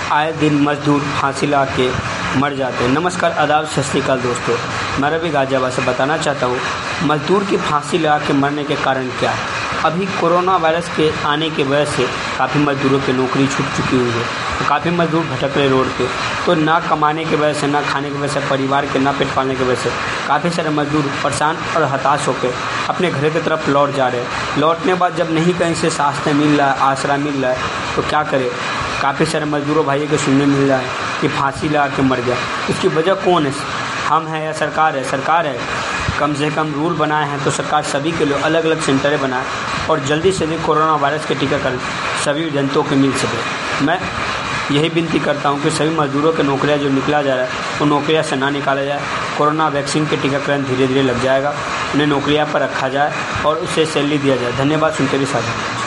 आए दिन मजदूर फांसी ला के मर जाते हैं। नमस्कार, आदाब, सत श्री अकाल दोस्तों, मैं रवि गाजियाबाद से बताना चाहता हूँ मजदूर की फांसी लगा के मरने के कारण क्या है। अभी कोरोना वायरस के आने की वजह से काफ़ी मजदूरों की नौकरी छूट चुकी हुई है, तो काफ़ी मजदूर भटक रहे रोड पे। तो ना कमाने की वजह से, ना खाने की वजह से, परिवार के ना पेट पालने की वजह से काफ़ी सारे मजदूर परेशान और हताश होकर अपने घर की तरफ लौट जा रहे हैं। लौटने बाद जब नहीं कहीं से सहायता मिल रहा है, आसरा मिल रहा है, तो क्या करें। काफ़ी सारे मजदूरों भाइयों को सुनने मिल रहा है कि फांसी लगा के मर गया। इसकी वजह कौन है? हम हैं या सरकार है? सरकार है। कम से कम रूल बनाए हैं तो सरकार सभी के लिए अलग अलग सेंटरें बनाए और जल्दी से जल्दी कोरोना वायरस के टीकाकरण सभी जनताओं को मिल सके। मैं यही विनती करता हूं कि सभी मजदूरों के नौकरियां जो निकला जा रहा है वो नौकरियां से ना निकाला जाए। कोरोना वैक्सीन के टीकाकरण धीरे धीरे लग जाएगा, उन्हें नौकरियां पर रखा जाए और उसे सैलरी दिया जाए। धन्यवाद। सुनते रहिए साझा।